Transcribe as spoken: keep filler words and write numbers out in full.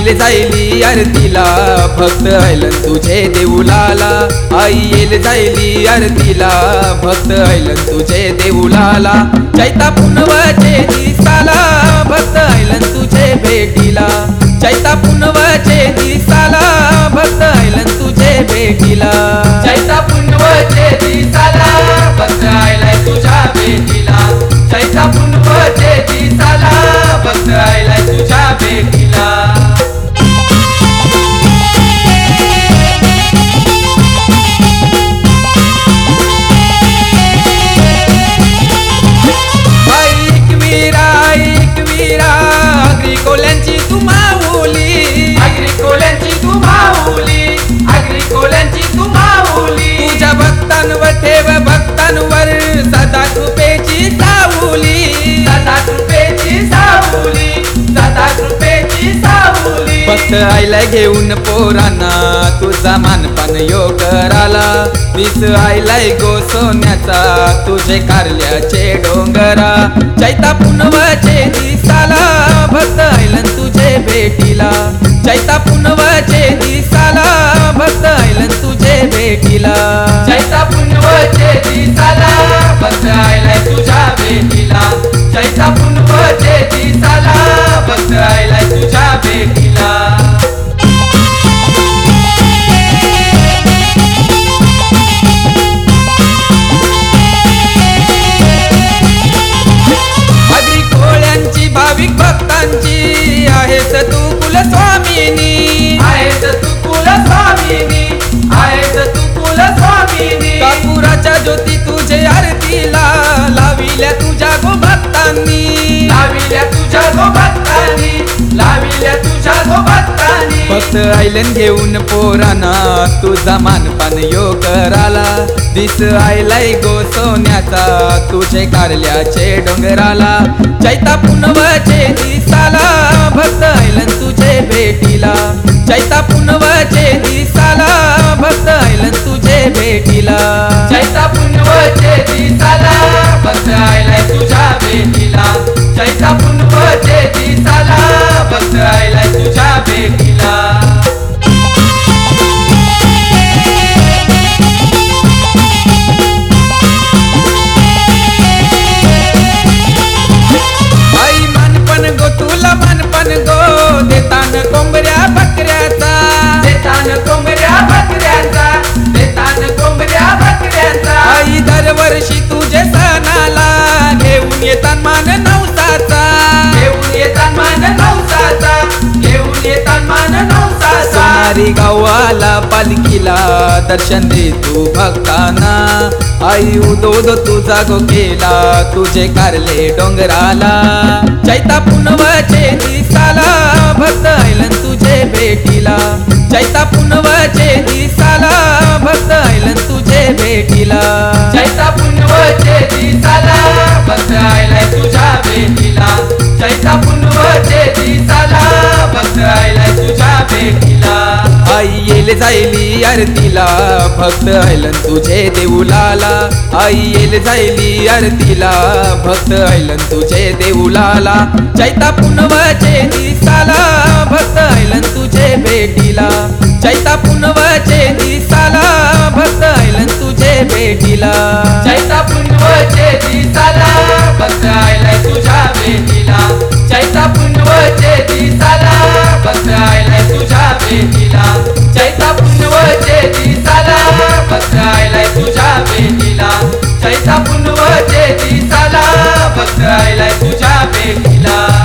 L जायली आरतीला भक्त ऐलन तुझे देऊलाला, आई येल जायली आरतीला भक्त ऐलन तुझे देऊलाला। चैता पुनवचे दिसाला भक्त ऐलन तुझे भेटीला, चैता पुनवचे दिसाला भक्त ऐलन तुझे भेटीला, चैता पुनवचे दिसाला भक्त आयलाय तुझ्या भेटीला, चैता पुनवचे दिसाला भक्त आयलाय तुझ्या भेटीला। ऐक वीरा ऐक वीरा आगरी कोल्यांची तू माऊली, आगरी कोल्यांची तू माऊली, आगरी कोल्यांची तू माऊली। तुझ्या भक्तांवर ठेव भक्तांवर सदा कृपेची सावली, सदा कृपेची सावली, सदा कृपेची सावली। भक्त आईला घेऊन पोरांना तुझा मानपान योगराला, दिस आईलाय गो सोन्याचा तुझे कारल्याचे डोंगरा। चैता पुनवचे दिसाला भक्त ऐलन तुझे भेटीला, चैता पुनवचे दिसाला भक्त ऐलन तुझे भेटीला, चैता पुनवचे दिसाला भक्त आयलाय तुझ्या भेटीला, चैता पुनवचे दिसाला भक्त आयलाय तुझ्या भेटीला। आगरी कोळ्यांची भाविक भक्तांची आहेस तू कुलस्वामिनी, आहेस तू कुलस्वामिनी, आहेस तू कुलस्वामिनी। कापुराच्या ज्योती तुझे आरतीला लाविल्या तुझ्या गो भक्तांनी, लाविल्या तुझ्या गो भक्तांनी, लाविल्या तुझ्या गो भक्तांनी। भक्त ऐलन घेऊन पोरांना तुझा मानपान योगराला, दिस आईलाय गो सोन्याचा तुझे कारल्याचे डोंगराला। चैता पुनवचे दिसाला भक्त ऐलन तुझे भेटीला, चैता पुनवचे दिसाला भक्त ऐलन तुझे भेटीला, चैता पुनवचे दिसाला भक्त आयलाय तुझ्या भेटीला, चैता पुनवचे दिसाला भक्त आयलाय तुझ्या भेटीला। आई मानपण गो तुला मानपण गो देतान कोंबऱ्या बकऱ्याचा, देतान कोंबड्या बकऱ्यांचा, देतान कोंबड्या बकऱ्यांचा। आई दरवर्षी तुझे सणाला घेऊन येतान मान नवसाचा, घेऊन येतान मान नवसाचा, घेऊन येतान मान नवसाचा। सोनारी गावाला पालखीला दर्शन दे तू भक्तांना, आई उदोद तुझा गो केला तुझे कारले डोंगराला। चैता पुनवचे दिसाला भक्त ऐलन तुझे भेटीला, चैता पुनवचे दिसाला भक्त ऐलन तुझे भेटीला, चैता पुनवचे दिसाला भक्त आयलाय तुझ्या भेटीला, चैता पुनवचे दिसाला भक्त आयलाय तुझ्या भेटीला। आई येल जायली आरतीला भक्त ऐलन तुझे देऊलाला, आई येल जायली आरतीला भक्त ऐलन तुझे देऊलाला। चैता पुनवचे दिसाला भक्त ऐलन तुझे भेटीला, चैता पुनवचे दिसाला भक्त ऐलन तुझे भेटीला, चैता पुनवचे दिसाला भक्त आयलाय तुझ्या भेटीला, चैता पुनवचे दिसाला भक्त आयलाय तुझ्या भेटीला, चैता पुनवचे दिसाला भक्त आयलाय तुझ्या भेटीला, चैता पुनवचे दिसाला भक्त आयलाय तुझ्या भेटीला।